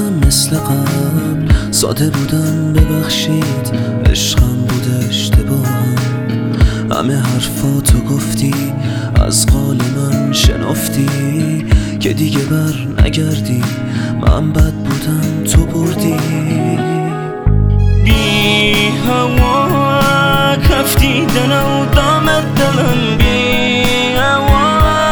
شدم مثل قبل، ساده بودم ببخشید، عشقم بود اشتباهم. همه حرفاتو گفتی، از قال من شنفتی که دیگه بر نگردی. من بد بودم تو بردی. بی هوا کفتی دنو دامت دلم، بی هوا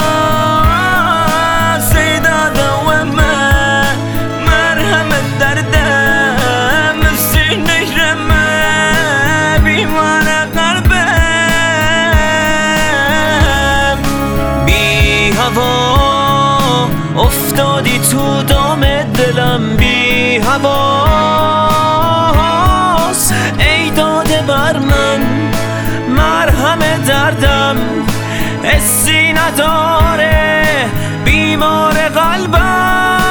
سیداده و من مرهمت دردم نفسی نشرمه بیمار قلبم. بی هوا افتادی تو دام دلم، بی هوا ای داده بر من مرهم دردم، حسی نداره بیمار قلبم.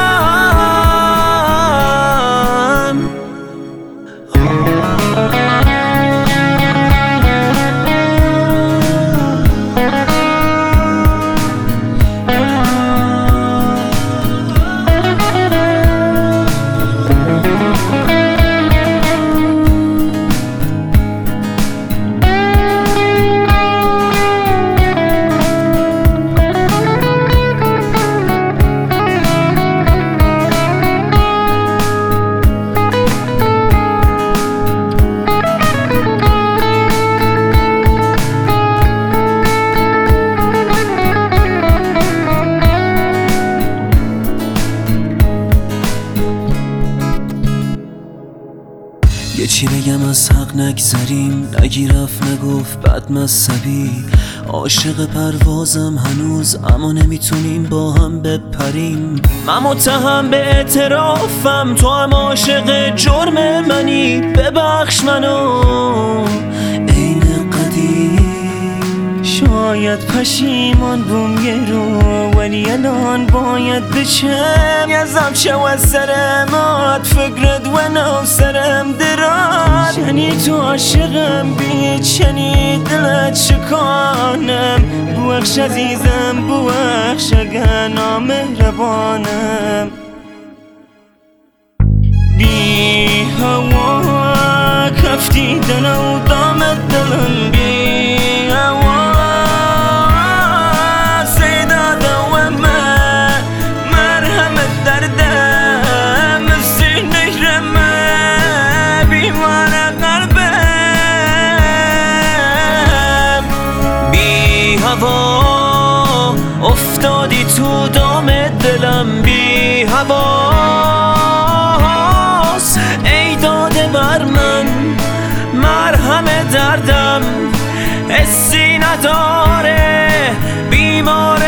یه چی بگم از حق نگذریم، نگی رفت نگفت بد مذهبی. عاشق پروازم هنوز، اما نمیتونیم با هم بپریم. من متهم به اعترافم، تو هم عاشق جرم منی. ببخش منو عین قدیم. شاید پشیمان بوم یه رو، ولی الان باید بچم یزم شو از سرمات فکرت و نو سرم دراد. شنی تو عاشقم بید، شنی دلت شکانم. بوخش عزیزم بوخش اگه نامهربانم. بی هوا کفتی دنو دامت دلم، بی هوا افتادی تو دام دلم، بی هواست ای داده بر من مرهم دردم، حسی نداره بیمار